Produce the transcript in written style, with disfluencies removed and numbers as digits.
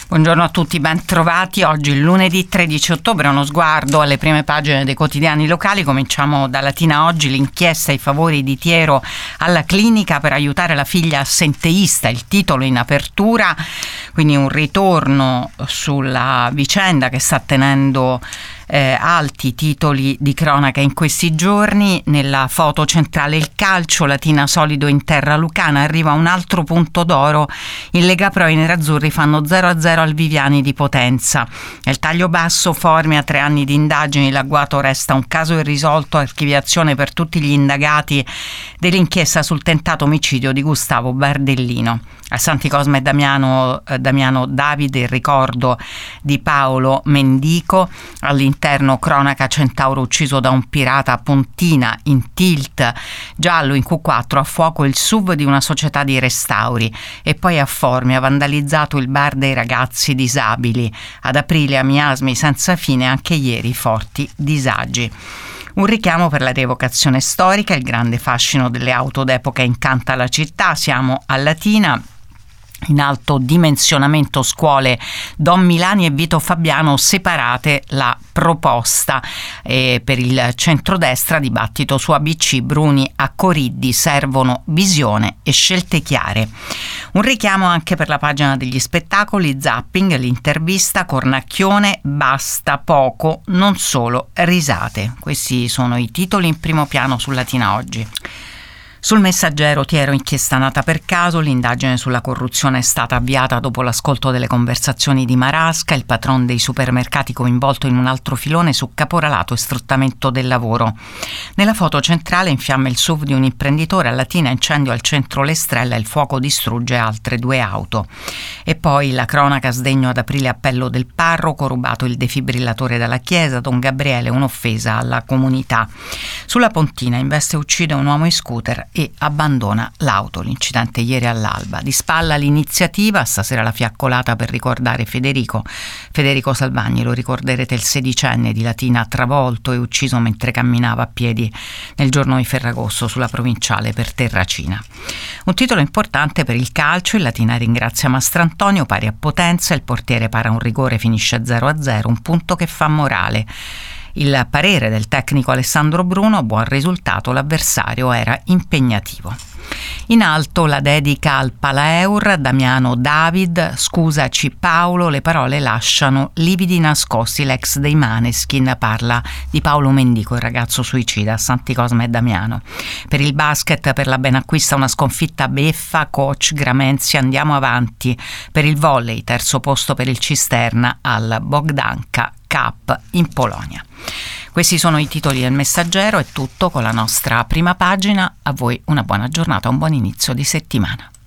Buongiorno a tutti, ben trovati. Oggi lunedì 13 ottobre, uno sguardo alle prime pagine dei quotidiani locali. Cominciamo da Latina Oggi, l'inchiesta ai favori di Thiero alla clinica per aiutare la figlia assenteista, il titolo in apertura, quindi un ritorno sulla vicenda che sta tenendo alti titoli di cronaca in questi giorni. Nella foto centrale il calcio, Latina solido in terra lucana, arriva un altro punto d'oro, in Lega Pro i nerazzurri fanno 0-0 al Viviani di Potenza. Nel taglio basso, Formia, 3 anni di indagini, l'agguato resta un caso irrisolto, archiviazione per tutti gli indagati dell'inchiesta sul tentato omicidio di Gustavo Bardellino. A Santi Cosme e Damiano Davide, il ricordo di Paolo Mendico. All'interno, cronaca, centauro ucciso da un pirata a Pontina, in tilt giallo in Q4, a fuoco il SUV di una società di restauri. E poi a Formia, vandalizzato il bar dei ragazzi disabili. Ad aprile, a miasmi senza fine, anche ieri forti disagi. Un richiamo per la rievocazione storica, il grande fascino delle auto d'epoca incanta la città. Siamo a Latina. In alto dimensionamento scuole, Don Milani e Vito Fabiano, separate la proposta. Per il centrodestra, dibattito su ABC, Bruni a Coriddi, servono visione e scelte chiare. Un richiamo anche per la pagina degli spettacoli, zapping, l'intervista, cornacchione, basta poco, non solo risate. Questi sono i titoli in primo piano su Latina Oggi. Sul Messaggero, Thiero, inchiesta nata per caso, l'indagine sulla corruzione è stata avviata dopo l'ascolto delle conversazioni di Marasca, il patron dei supermercati coinvolto in un altro filone su caporalato e sfruttamento del lavoro. Nella foto centrale, in fiamme il SUV di un imprenditore, a Latina incendio al centro L'Estrella, il fuoco distrugge altre 2 auto. E poi la cronaca, sdegno ad aprile, appello del parroco, rubato il defibrillatore dalla chiesa, Don Gabriele, un'offesa alla comunità. Sulla Pontina, investe e uccide un uomo in scooter e abbandona l'auto. L'incidente ieri all'alba. Di spalla l'iniziativa, stasera la fiaccolata per ricordare Federico Salvagni. Lo ricorderete, il 16enne di Latina travolto e ucciso mentre camminava a piedi nel giorno di Ferragosto sulla provinciale per Terracina. Un titolo importante per il calcio, il Latina ringrazia Mastrantonio, pari a Potenza, il portiere para un rigore, finisce 0-0, un punto che fa morale. Il parere del tecnico Alessandro Bruno, buon risultato, l'avversario era impegnativo. In alto la dedica al Palaeur, Damiano David, scusaci Paolo, le parole lasciano lividi nascosti, l'ex dei Maneskin parla di Paolo Mendico, il ragazzo suicida a Santi Cosme e Damiano. Per il basket, per la Benacquista una sconfitta beffa, coach Gramenzi, andiamo avanti. Per il volley, terzo posto per il Cisterna al Bogdanka Cup in Polonia. Questi sono i titoli del Messaggero, è tutto con la nostra prima pagina. A voi una buona giornata, un buon inizio di settimana.